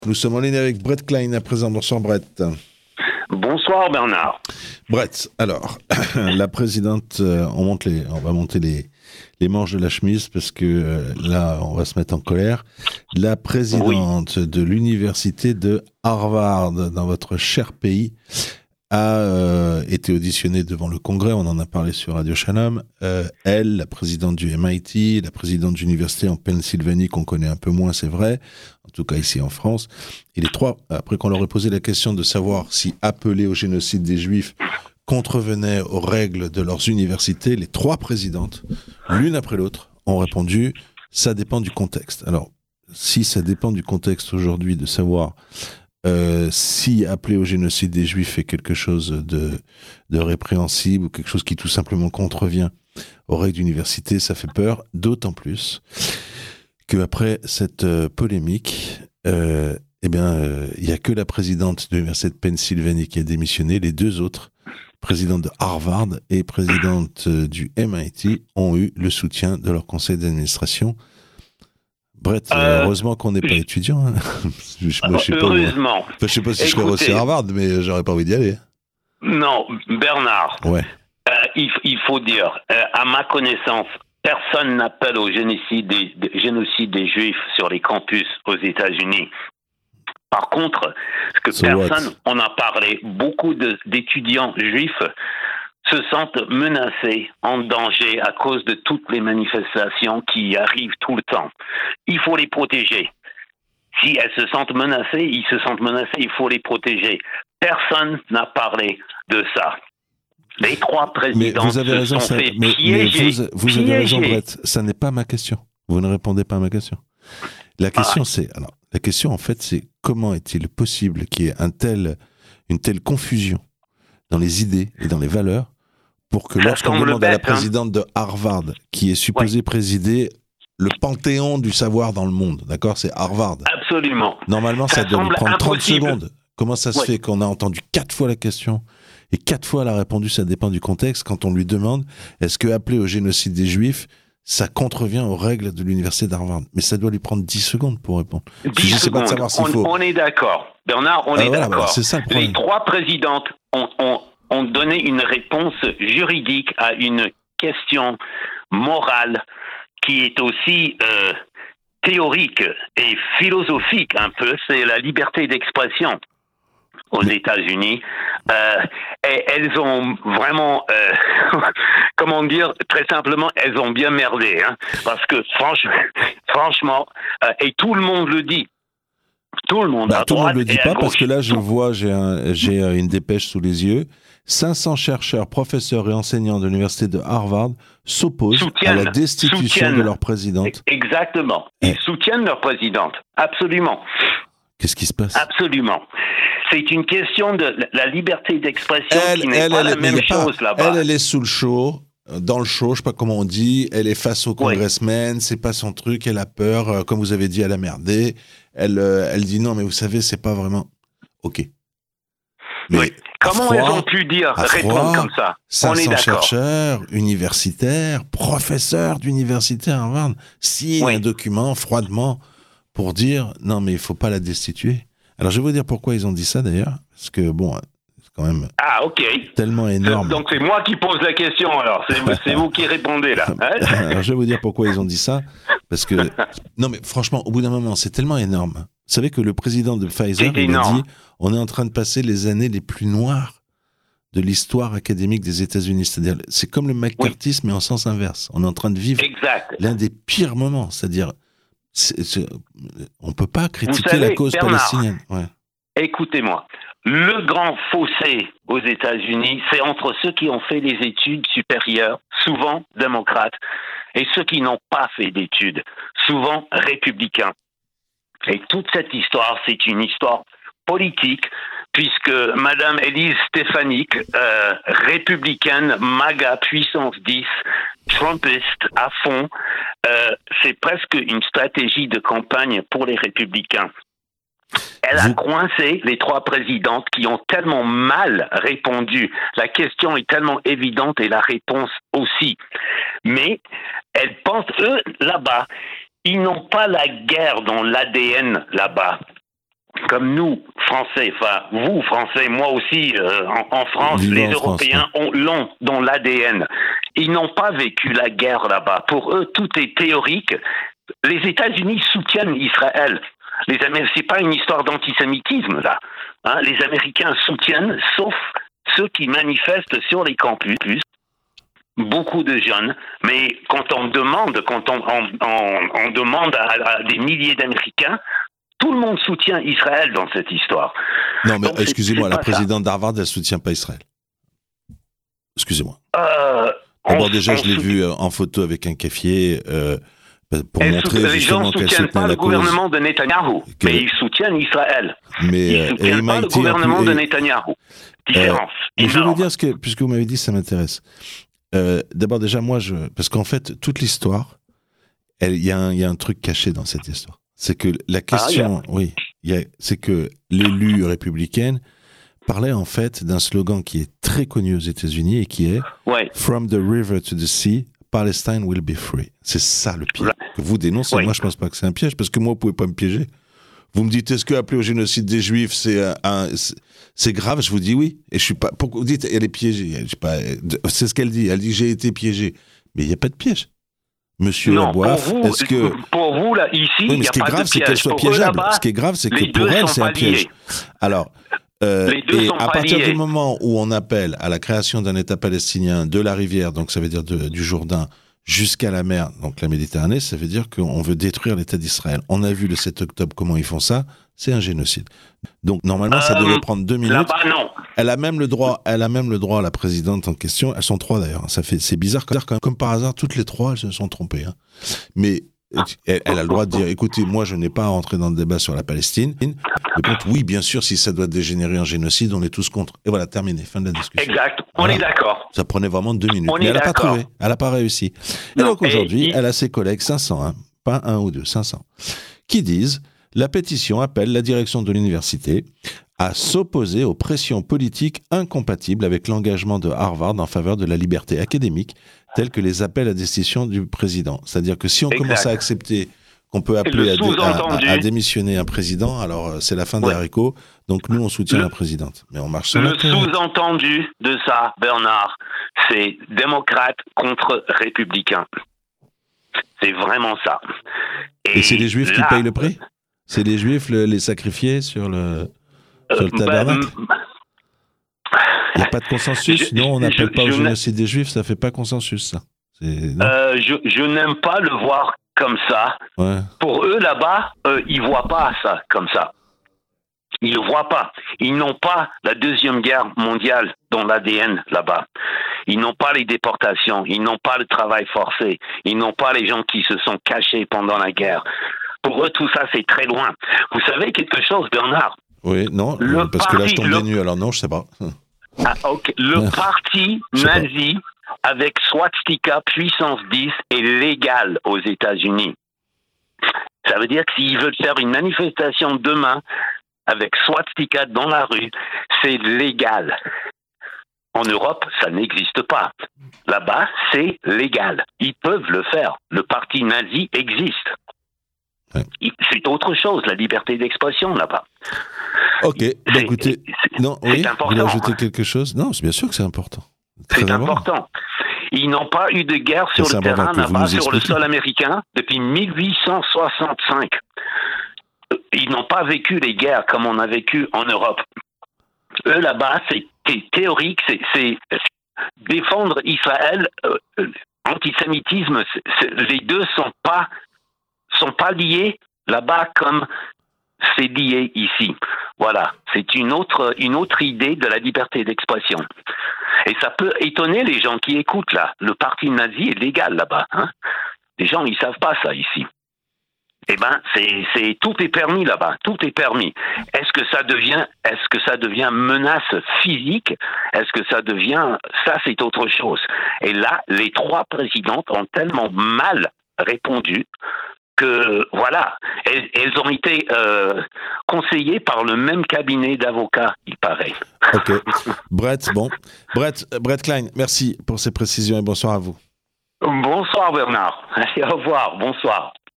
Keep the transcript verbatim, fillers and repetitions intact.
Nous sommes en ligne avec Brett Klein à présent. Bonsoir Brett. Bonsoir Bernard. Brett, alors, la présidente, euh, on, monte les, on va monter les, les manches de la chemise parce que euh, là, on va se mettre en colère. La présidente oui. de l'université de Harvard, dans votre cher pays, a euh, été auditionnée devant le Congrès, on en a parlé sur Radio Shalom. Euh, elle, la présidente du M I T, la présidente d'université en Pennsylvanie, qu'on connaît un peu moins, c'est vrai, en tout cas ici en France. Et les trois, après qu'on leur ait posé la question de savoir si appeler au génocide des Juifs contrevenait aux règles de leurs universités, les trois présidentes, l'une après l'autre, ont répondu « ça dépend du contexte ». Alors, si ça dépend du contexte aujourd'hui de savoir... Euh, si appeler au génocide des Juifs est quelque chose de, de répréhensible ou quelque chose qui tout simplement contrevient aux règles d'université, ça fait peur, d'autant plus qu'après cette euh, polémique, euh, eh bien, il euh, n'y a que la présidente de l'université de Pennsylvanie qui a démissionné, les deux autres, présidente de Harvard et présidente euh, du M I T, ont eu le soutien de leur conseil d'administration. Brett, euh, heureusement qu'on n'est pas étudiant. Hein. je, moi, je sais heureusement. Pas, je sais pas si Écoutez, je serais reçu à Harvard, mais j'aurais pas envie d'y aller. Non, Bernard. Ouais. Euh, il, il faut dire, euh, à ma connaissance, personne n'appelle au génocide des, de, génocide des Juifs sur les campus aux États-Unis. Par contre, ce que so personne, what? on a parlé, beaucoup de, d'étudiants juifs se sentent menacés, en danger à cause de toutes les manifestations qui arrivent tout le temps. Il faut les protéger. Si elles se sentent menacées, ils se sentent menacés, il faut les protéger. Personne n'a parlé de ça. Les trois présidents mais vous avez se raison, sont ça, fait mais, piéger. Mais vous, vous piéger. avez raison, Brett. Ça n'est pas ma question. Vous ne répondez pas à ma question. La question, ah. c'est, alors, la question, en fait, c'est comment est-il possible qu'il y ait un tel, une telle confusion dans les idées et dans les valeurs pour que lorsqu'on demande bête, à la présidente hein. de Harvard, qui est supposée ouais. présider le panthéon du savoir dans le monde, d'accord, c'est Harvard. Absolument. Normalement, ça, ça doit lui prendre trente impossible. secondes. Comment ça se ouais. fait qu'on a entendu quatre fois la question et quatre fois elle a répondu ça dépend du contexte quand on lui demande est-ce que appeler au génocide des Juifs ça contrevient aux règles de l'université d'Harvard. Mais ça doit lui prendre dix secondes pour répondre. dix je sais pas de savoir s'il on, faut. On est d'accord. Bernard, on ah, est voilà, d'accord. Voilà, c'est ça le problème. Les trois présidentes ont, ont, ont donné une réponse juridique à une question morale qui est aussi euh, théorique et philosophique un peu. C'est la liberté d'expression aux Mais... États-Unis. Euh, et elles ont vraiment, euh, comment dire, très simplement, elles ont bien merdé, hein, parce que franchement, franchement, euh, et tout le monde le dit. Tout le monde. Bah, à tout le monde droite le dit et pas à parce gauche. que là, je vois, j'ai, un, j'ai une dépêche sous les yeux. cinq cents chercheurs, professeurs et enseignants de l'université de Harvard s'opposent soutiennent, à la destitution soutiennent. de leur présidente. Exactement. Ils et... soutiennent leur présidente. Absolument. Qu'est-ce qui se passe ? Absolument. C'est une question de la liberté d'expression elle, qui n'est elle, pas elle, la même chose pas, là-bas. Elle, elle est sous le show, dans le show, je sais pas comment on dit. Elle est face au congressman, oui. c'est pas son truc. Elle a peur, comme vous avez dit, elle a merdé. Elle, elle dit non, mais vous savez, c'est pas vraiment. Ok. Mais oui. Comment froid, elles ont pu dire, répondre froid, comme ça ? On est d'accord. Chercheurs, universitaires, professeurs d'université à Harvard signent oui. un document froidement pour dire non, mais il faut pas la destituer. Alors, je vais vous dire pourquoi ils ont dit ça, d'ailleurs. Parce que, bon, c'est quand même ah, ok. tellement énorme. Donc, c'est moi qui pose la question, alors. C'est, c'est vous qui répondez, là. Hein alors, je vais vous dire pourquoi ils ont dit ça. Parce que, non, mais franchement, au bout d'un moment, c'est tellement énorme. Vous savez que le président de Pfizer, il a dit on est en train de passer les années les plus noires de l'histoire académique des États-Unis. C'est-à-dire, c'est comme le McCarthyisme, oui. mais en sens inverse. On est en train de vivre exact. l'un des pires moments. C'est-à-dire, c'est, c'est, on ne peut pas critiquer savez, la cause Bernard, palestinienne. Ouais. Écoutez-moi, le grand fossé aux États-Unis, c'est entre ceux qui ont fait les études supérieures, souvent démocrates, et ceux qui n'ont pas fait d'études, souvent républicains. Et toute cette histoire, c'est une histoire politique, puisque Madame Elise Stefanik, euh, républicaine, MAGA, puissance dix, trumpiste à fond, euh, c'est presque une stratégie de campagne pour les républicains. Elle a coincé les trois présidentes qui ont tellement mal répondu. La question est tellement évidente et la réponse aussi. Mais elles pensent, eux, là-bas, ils n'ont pas la guerre dans l'A D N là-bas. comme nous, Français, enfin vous, Français, moi aussi, euh, en, en France, Vivant les en Européens France, ont, l'ont dans l'A D N. Ils n'ont pas vécu la guerre là-bas. Pour eux, tout est théorique. Les États-Unis soutiennent Israël. Les Américains, c'est pas une histoire d'antisémitisme là. Hein, les Américains soutiennent, sauf ceux qui manifestent sur les campus. Beaucoup de jeunes, mais quand on demande, quand on, on, on, on demande à, à des milliers d'Américains, tout le monde soutient Israël dans cette histoire. Non, mais Donc, excusez-moi, c'est, c'est la présidente d'Harvard, elle ne soutient pas Israël. Excusez-moi. Euh, D'abord, on, déjà, on je l'ai sout... vue en photo avec un café euh, pour elle montrer sout... justement qu'elle soutenait la cause. Les gens ne soutiennent pas le gouvernement de Netanyahou, que... mais ils soutiennent Israël. Mais, ils ne soutiennent et pas M I T le gouvernement plus... de Netanyahou. Différence. Euh, je vais vous dire, ce que, puisque vous m'avez dit, ça m'intéresse. Euh, d'abord, déjà, moi, je, parce qu'en fait, toute l'histoire, il y, y a un truc caché dans cette histoire. C'est que la question, ah, yeah. oui, y a, c'est que l'élu républicaine parlait en fait d'un slogan qui est très connu aux États-Unis et qui est ouais. From the river to the sea, Palestine will be free. C'est ça le piège right. que vous dénoncez. Ouais. Moi, je pense pas que c'est un piège, parce que moi, vous pouvez pas me piéger. Vous me dites, est-ce que appeler au génocide des Juifs, c'est un, un c'est, c'est grave? Je vous dis oui. Et je suis pas. Pourquoi vous dites, elle est piégée? Je sais pas. C'est ce qu'elle dit. Elle dit, j'ai été piégée. Mais il y a pas de piège. Monsieur non, Aboif, pour vous, est-ce que pour vous là ici, il oui, y a ce qui est pas grave, de c'est piège. qu'elle soit pour piégeable. Là-bas, ce qui est grave, c'est que pour elle, c'est un piège. Liés. Alors, euh, les deux et sont à pas partir liés. du moment où on appelle à la création d'un État palestinien de la rivière, donc ça veut dire de, du Jourdain, jusqu'à la mer, donc la Méditerranée, ça veut dire qu'on veut détruire l'État d'Israël. On a vu le sept octobre comment ils font ça, c'est un génocide. Donc normalement, euh, ça devait prendre deux minutes. Là-bas, non. Elle a même le droit, elle a même le droit, la présidente en question. Elles sont trois d'ailleurs. Ça fait, c'est bizarre quand même. Comme par hasard, toutes les trois, elles se sont trompées. Hein. Mais elle, elle a le droit de dire, écoutez, moi, je n'ai pas à rentrer dans le débat sur la Palestine. Le compte, oui, bien sûr, si ça doit dégénérer en génocide, on est tous contre. Et voilà, terminé, fin de la discussion. Exact. On voilà. est d'accord. Ça prenait vraiment deux minutes. On Mais elle n'a pas d'accord. trouvé. Elle n'a pas réussi. Et non, donc aujourd'hui, et... elle a ses collègues, cinq cents, hein, pas un ou deux, cinq cents, qui disent, la pétition appelle la direction de l'université à s'opposer aux pressions politiques incompatibles avec l'engagement de Harvard en faveur de la liberté académique, tels que les appels à décision du président. C'est-à-dire que si on exact. commence à accepter qu'on peut appeler à, dé- à, à, à démissionner un président, alors c'est la fin des ouais. haricots, donc nous on soutient le, la présidente. Mais on marche sur le la terre. Sous-entendu de ça, Bernard, c'est démocrate contre républicain. C'est vraiment ça. Et, Et c'est les juifs là, qui payent le prix ? C'est les juifs le, les sacrifiés sur le, sur le tabernacle ? bah, Il n'y a pas de consensus ? je, Non, on n'appelle je, pas je au génocide des juifs, ça ne fait pas consensus, ça. Euh, je, je n'aime pas le voir comme ça. Ouais. Pour eux, là-bas, euh, ils ne voient pas ça comme ça. Ils ne le voient pas. Ils n'ont pas la Deuxième Guerre mondiale dans l'A D N, là-bas. Ils n'ont pas les déportations. Ils n'ont pas le travail forcé. Ils n'ont pas les gens qui se sont cachés pendant la guerre. Pour eux, tout ça, c'est très loin. Vous savez quelque chose, Bernard ? Oui, non, le parce parti, que là, je tombe le... des nues, alors non, je ne sais pas. Ah, okay. Le parti nazi avec swastika puissance dix est légal aux États-Unis. Ça veut dire que s'ils veulent faire une manifestation demain avec swastika dans la rue, c'est légal. En Europe, ça n'existe pas. Là-bas, c'est légal. Ils peuvent le faire. Le parti nazi existe. Ouais. C'est autre chose, la liberté d'expression là-bas. Ok, bah, écoutez, c'est, non, c'est oui, important. vous voulez ajouter quelque chose ? Non, c'est bien sûr que c'est important. Très c'est important. important. Ils n'ont pas eu de guerre sur c'est le terrain là-bas, sur le sol américain, depuis mille huit cent soixante-cinq. Ils n'ont pas vécu les guerres comme on a vécu en Europe. Eux, là-bas, c'est, c'est théorique, c'est, c'est défendre Israël, euh, antisémitisme, c'est, c'est, les deux sont pas sont pas liés là-bas comme c'est lié ici. Voilà, c'est une autre une autre idée de la liberté d'expression. Et ça peut étonner les gens qui écoutent là. Le parti nazi est légal là-bas. Hein. Les gens ils savent pas ça ici. Eh ben, c'est c'est tout est permis là-bas. Tout est permis. Est-ce que ça devient est-ce que ça devient menace physique ? Est-ce que ça devient ça c'est autre chose. Et là, les trois présidentes ont tellement mal répondu que, voilà, elles, elles ont été euh, conseillées par le même cabinet d'avocats, il paraît. Ok. Brett, bon. Brett, Brett Klein, merci pour ces précisions et bonsoir à vous. Bonsoir Bernard. Allez, au revoir, bonsoir.